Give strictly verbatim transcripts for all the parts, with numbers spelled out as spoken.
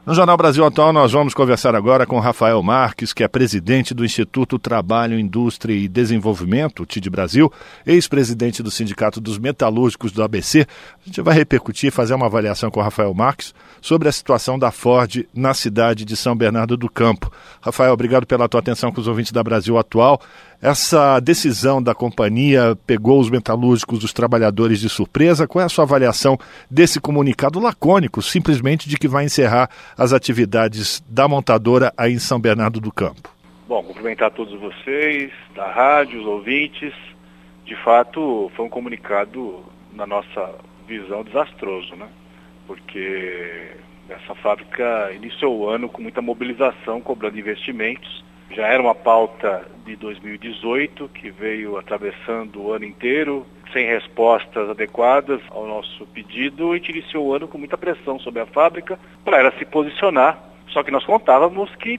No Jornal Brasil Atual, nós vamos conversar agora com Rafael Marques, que é presidente do Instituto Trabalho, Indústria e Desenvolvimento, o T I D Brasil, ex-presidente do Sindicato dos Metalúrgicos do A B C. A gente vai repercutir, fazer uma avaliação com o Rafael Marques sobre a situação da Ford na cidade de São Bernardo do Campo. Rafael, obrigado pela tua atenção com os ouvintes da Brasil Atual. Essa decisão da companhia pegou os metalúrgicos, os trabalhadores de surpresa. Qual é a sua avaliação desse comunicado lacônico, simplesmente de que vai encerrar as atividades da montadora aí em São Bernardo do Campo? Bom, cumprimentar todos vocês, da rádio, os ouvintes. De fato, foi um comunicado, na nossa visão, desastroso, né? Porque essa fábrica iniciou o ano com muita mobilização, cobrando investimentos. Já era uma pauta de dois mil e dezoito, que veio atravessando o ano inteiro, sem respostas adequadas ao nosso pedido. A gente iniciou o ano com muita pressão sobre a fábrica para ela se posicionar. Só que nós contávamos que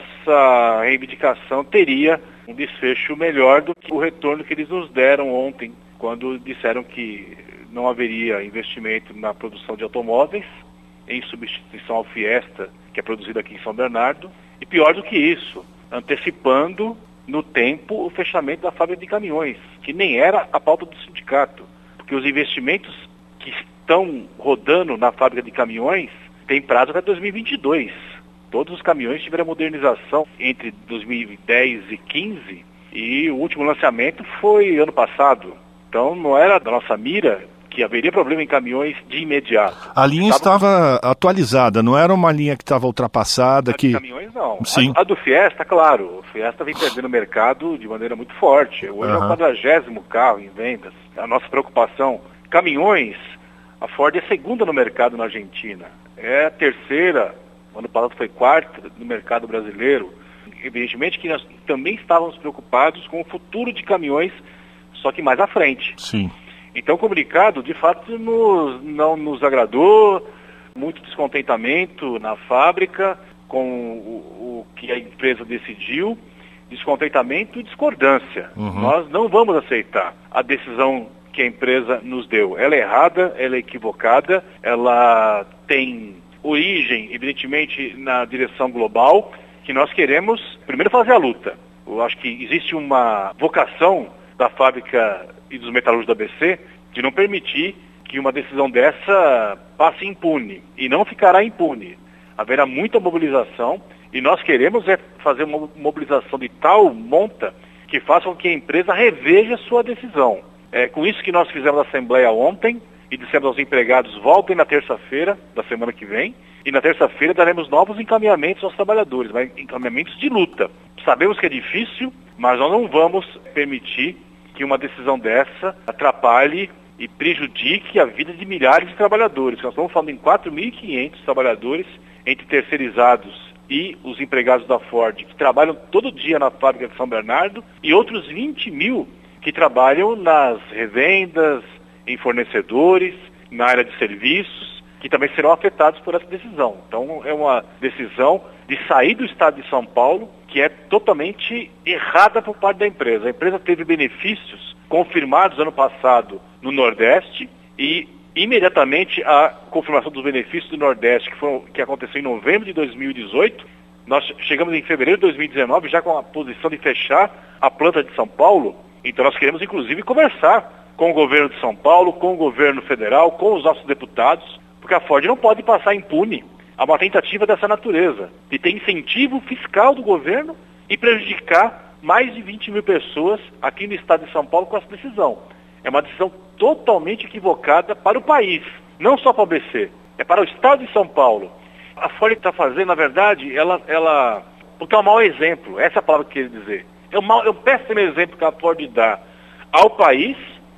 nossa reivindicação teria um desfecho melhor do que o retorno que eles nos deram ontem, quando disseram que não haveria investimento na produção de automóveis, em substituição ao Fiesta, que é produzido aqui em São Bernardo. E pior do que isso, antecipando no tempo o fechamento da fábrica de caminhões, que nem era a pauta do sindicato, porque os investimentos que estão rodando na fábrica de caminhões têm prazo até dois mil e vinte e dois. Todos os caminhões tiveram modernização entre dois mil e dez e quinze e o último lançamento foi ano passado. Então não era da nossa mira que haveria problema em caminhões de imediato. A linha estava, estava atualizada, não era uma linha que estava ultrapassada? A que... de caminhões não. Sim. A, a do Fiesta, claro, o Fiesta vem perdendo o mercado de maneira muito forte. Hoje uhum. é o quadragésimo carro em vendas. A nossa preocupação, caminhões, a Ford é a segunda no mercado na Argentina. É a terceira, ano passado foi quarta no mercado brasileiro. Evidentemente que nós também estávamos preocupados com o futuro de caminhões, só que mais à frente. Sim. Então o comunicado, de fato, nos, não nos agradou, muito descontentamento na fábrica com o, o que a empresa decidiu, descontentamento e discordância. Uhum. Nós não vamos aceitar a decisão que a empresa nos deu. Ela é errada, ela é equivocada, ela tem origem, evidentemente, na direção global, que nós queremos, primeiro, fazer a luta. Eu acho que existe uma vocação da fábrica e dos metalúrgicos da A B C de não permitir que uma decisão dessa passe impune, e não ficará impune. Haverá muita mobilização, e nós queremos é fazer uma mobilização de tal monta que faça com que a empresa reveja sua decisão. É com isso que nós fizemos a assembleia ontem, e dissemos aos empregados, voltem na terça-feira da semana que vem, e na terça-feira daremos novos encaminhamentos aos trabalhadores, mas encaminhamentos de luta. Sabemos que é difícil, mas nós não vamos permitir que uma decisão dessa atrapalhe e prejudique a vida de milhares de trabalhadores. Nós estamos falando em quatro mil e quinhentos trabalhadores, entre terceirizados e os empregados da Ford, que trabalham todo dia na fábrica de São Bernardo, e outros vinte mil que trabalham nas revendas, em fornecedores, na área de serviços, que também serão afetados por essa decisão. Então é uma decisão de sair do estado de São Paulo, que é totalmente errada por parte da empresa. A empresa teve benefícios confirmados ano passado no Nordeste, e imediatamente a confirmação dos benefícios do Nordeste, que, foram, que aconteceu em novembro de dois mil e dezoito, nós chegamos em fevereiro de dois mil e dezenove já com a posição de fechar a planta de São Paulo. Então nós queremos inclusive conversar com o governo de São Paulo, com o governo federal, com os nossos deputados, porque a Ford não pode passar impune a uma tentativa dessa natureza, de ter incentivo fiscal do governo e prejudicar mais de vinte mil pessoas aqui no estado de São Paulo com essa decisão. É uma decisão totalmente equivocada para o país, não só para o A B C, é para o estado de São Paulo. A Ford está fazendo, na verdade, ela, ela, porque é um mau exemplo, essa é a palavra que eu queria dizer. É um, mau, é um péssimo exemplo que a Ford dá ao país,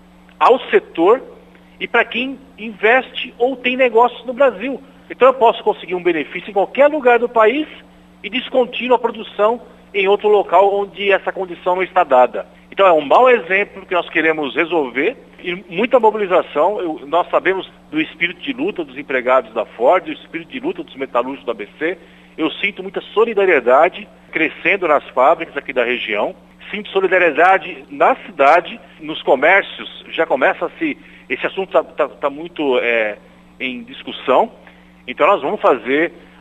ao setor e para quem investe ou tem negócios no Brasil. Então eu posso conseguir um benefício em qualquer lugar do país e descontínuo a produção em outro local onde essa condição não está dada. Então é um mau exemplo que nós queremos resolver e muita mobilização. Eu, nós sabemos do espírito de luta dos empregados da Ford, do espírito de luta dos metalúrgicos da A B C. Eu sinto muita solidariedade crescendo nas fábricas aqui da região. Sinto solidariedade na cidade, nos comércios, já começa a se... Esse assunto está tá, tá muito é, em discussão. Então nós vamos fazer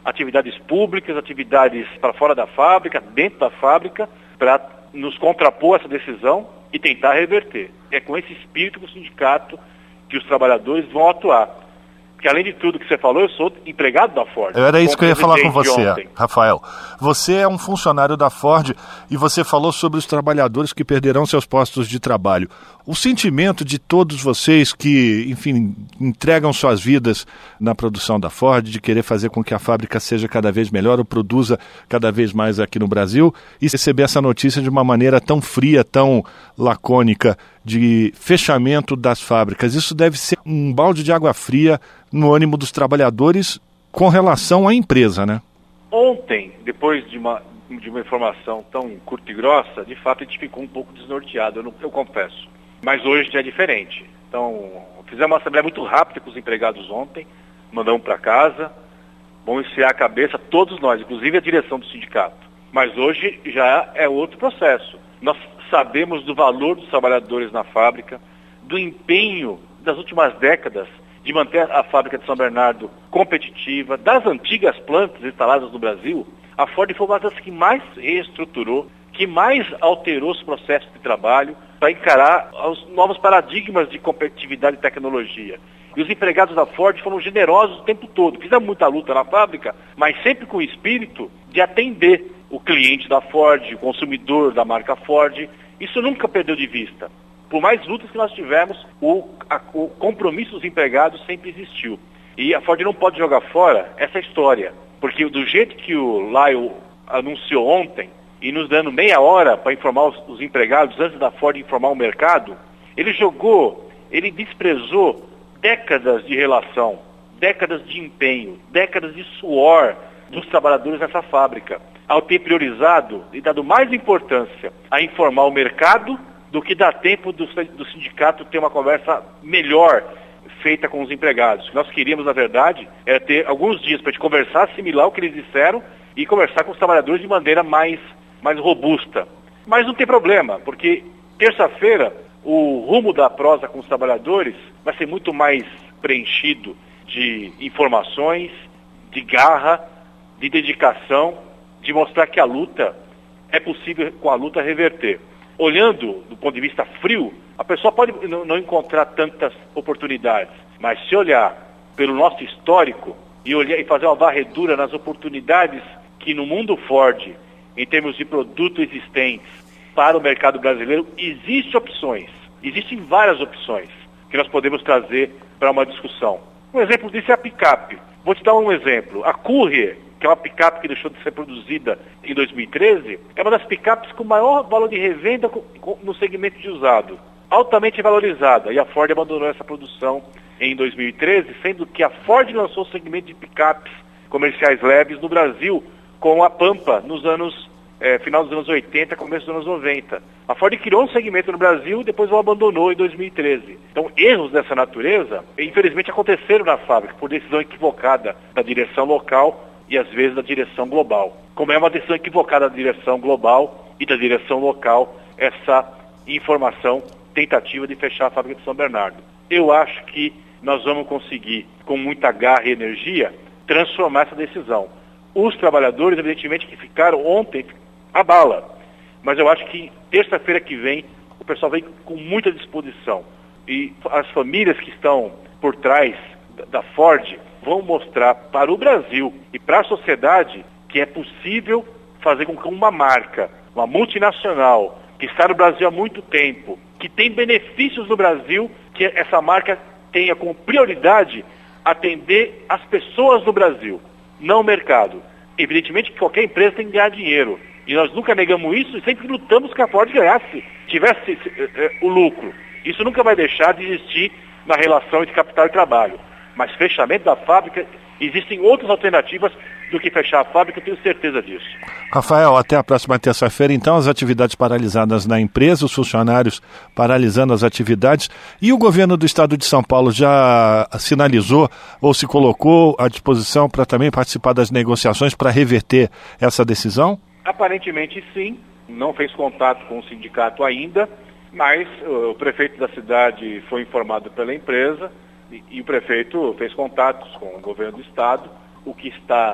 atividades públicas, atividades para fora da fábrica, dentro da fábrica, para nos contrapor essa decisão e tentar reverter. É com esse espírito que o sindicato, que os trabalhadores vão atuar. Porque além de tudo que você falou, eu sou empregado da Ford. Era isso que eu ia falar com você, ontem. Rafael. Você é um funcionário da Ford e você falou sobre os trabalhadores que perderão seus postos de trabalho. O sentimento de todos vocês que, enfim, entregam suas vidas na produção da Ford, de querer fazer com que a fábrica seja cada vez melhor ou produza cada vez mais aqui no Brasil, e receber essa notícia de uma maneira tão fria, tão lacônica, de fechamento das fábricas. Isso deve ser um balde de água fria no ânimo dos trabalhadores com relação à empresa, né? Ontem, depois de uma, de uma informação tão curta e grossa, de fato a gente ficou um pouco desnorteado, eu, não, eu confesso. Mas hoje já é diferente. Então, fizemos uma assembleia muito rápida com os empregados ontem, mandamos para casa, vamos enfiar a cabeça, todos nós, inclusive a direção do sindicato. Mas hoje já é outro processo. Nós sabemos do valor dos trabalhadores na fábrica, do empenho das últimas décadas de manter a fábrica de São Bernardo competitiva, das antigas plantas instaladas no Brasil. A Ford foi uma das que mais reestruturou, que mais alterou os processos de trabalho para encarar os novos paradigmas de competitividade e tecnologia. E os empregados da Ford foram generosos o tempo todo. Fizemos muita luta na fábrica, mas sempre com o espírito de atender o cliente da Ford, o consumidor da marca Ford. Isso nunca perdeu de vista. Por mais lutas que nós tivemos, o, a, o compromisso dos empregados sempre existiu. E a Ford não pode jogar fora essa história, porque do jeito que o Lyle anunciou ontem, e nos dando meia hora para informar os, os empregados, antes da Ford informar o mercado, ele jogou, ele desprezou décadas de relação, décadas de empenho, décadas de suor dos trabalhadores nessa fábrica, ao ter priorizado e dado mais importância a informar o mercado do que dar tempo do, do sindicato ter uma conversa melhor feita com os empregados. O que nós queríamos, na verdade, era ter alguns dias para a gente conversar, assimilar o que eles disseram e conversar com os trabalhadores de maneira mais, mais robusta. Mas não tem problema, porque terça-feira o rumo da prosa com os trabalhadores vai ser muito mais preenchido de informações, de garra, de dedicação, de mostrar que a luta é possível, com a luta, reverter. Olhando do ponto de vista frio, a pessoa pode não encontrar tantas oportunidades, mas se olhar pelo nosso histórico e, olhar, e fazer uma varredura nas oportunidades que no mundo Ford, em termos de produto existentes para o mercado brasileiro, existem opções, existem várias opções que nós podemos trazer para uma discussão. Um exemplo disso é a picape. Vou te dar um exemplo. A Courier, que é uma picape que deixou de ser produzida em dois mil e treze, é uma das picapes com maior valor de revenda no segmento de usado, altamente valorizada, e a Ford abandonou essa produção em dois mil e treze, sendo que a Ford lançou o segmento de picapes comerciais leves no Brasil com a Pampa nos anos, é, final dos anos oitenta, começo dos anos noventa. A Ford criou um segmento no Brasil e depois o abandonou em dois mil e treze. Então, erros dessa natureza, infelizmente, aconteceram na fábrica por decisão equivocada da direção local e às vezes da direção global. Como é uma decisão equivocada da direção global e da direção local, essa informação, tentativa de fechar a fábrica de São Bernardo. Eu acho que nós vamos conseguir, com muita garra e energia, transformar essa decisão. Os trabalhadores, evidentemente, que ficaram ontem à bala, mas eu acho que terça-feira que vem o pessoal vem com muita disposição. E as famílias que estão por trás da Ford vão mostrar para o Brasil e para a sociedade que é possível fazer com que uma marca, uma multinacional, que está no Brasil há muito tempo, que tem benefícios no Brasil, que essa marca tenha como prioridade atender as pessoas no Brasil, não o mercado. Evidentemente que qualquer empresa tem que ganhar dinheiro, e nós nunca negamos isso e sempre lutamos que a Ford ganhasse, tivesse eh, o lucro. Isso nunca vai deixar de existir na relação entre capital e trabalho. Mas fechamento da fábrica, existem outras alternativas do que fechar a fábrica, eu tenho certeza disso. Rafael, até a próxima terça-feira, então, as atividades paralisadas na empresa, os funcionários paralisando as atividades, e o governo do estado de São Paulo já sinalizou ou se colocou à disposição para também participar das negociações para reverter essa decisão? Aparentemente sim, não fez contato com o sindicato ainda, mas o prefeito da cidade foi informado pela empresa, e o prefeito fez contatos com o governo do estado. O que está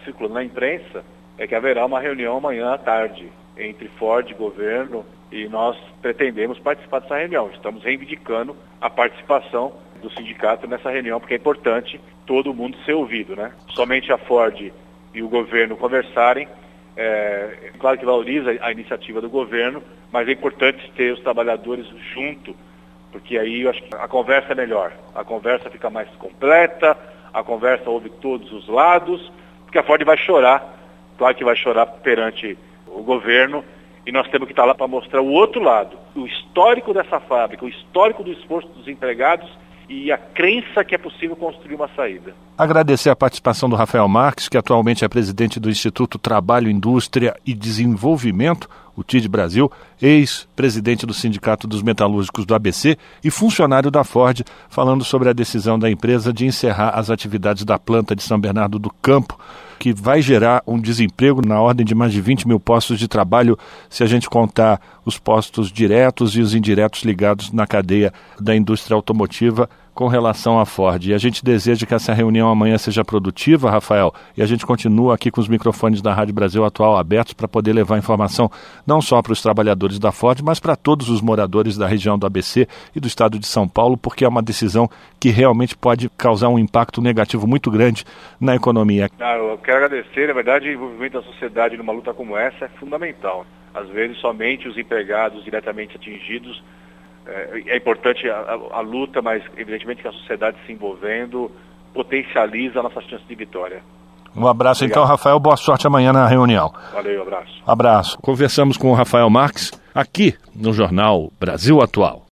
circulando na imprensa é que haverá uma reunião amanhã à tarde entre Ford e governo e nós pretendemos participar dessa reunião. Estamos reivindicando a participação do sindicato nessa reunião, porque é importante todo mundo ser ouvido, né? Somente a Ford e o governo conversarem, é, claro que valoriza a iniciativa do governo, mas é importante ter os trabalhadores junto, porque aí eu acho que a conversa é melhor, a conversa fica mais completa, a conversa ouve todos os lados, porque a Ford vai chorar, claro que vai chorar perante o governo, e nós temos que estar lá para mostrar o outro lado, o histórico dessa fábrica, o histórico do esforço dos empregados e a crença que é possível construir uma saída. Agradecer a participação do Rafael Marques, que atualmente é presidente do Instituto Trabalho, Indústria e Desenvolvimento, o T I D Brasil, ex-presidente do Sindicato dos Metalúrgicos do A B C e funcionário da Ford, falando sobre a decisão da empresa de encerrar as atividades da planta de São Bernardo do Campo, que vai gerar um desemprego na ordem de mais de vinte mil postos de trabalho, se a gente contar os postos diretos e os indiretos ligados na cadeia da indústria automotiva com relação à Ford. E a gente deseja que essa reunião amanhã seja produtiva, Rafael, e a gente continua aqui com os microfones da Rádio Brasil Atual abertos para poder levar informação não só para os trabalhadores da Ford, mas para todos os moradores da região do A B C e do estado de São Paulo, porque é uma decisão que realmente pode causar um impacto negativo muito grande na economia. Ah, eu quero agradecer, na verdade, o envolvimento da sociedade numa luta como essa é fundamental. Às vezes, somente os empregados diretamente atingidos. É, é importante a, a, a luta, mas evidentemente que a sociedade se envolvendo potencializa a nossa chance de vitória. Um abraço. Obrigado. Então, Rafael, boa sorte amanhã na reunião. Valeu, abraço. Abraço. Conversamos com o Rafael Marques aqui no Jornal Brasil Atual.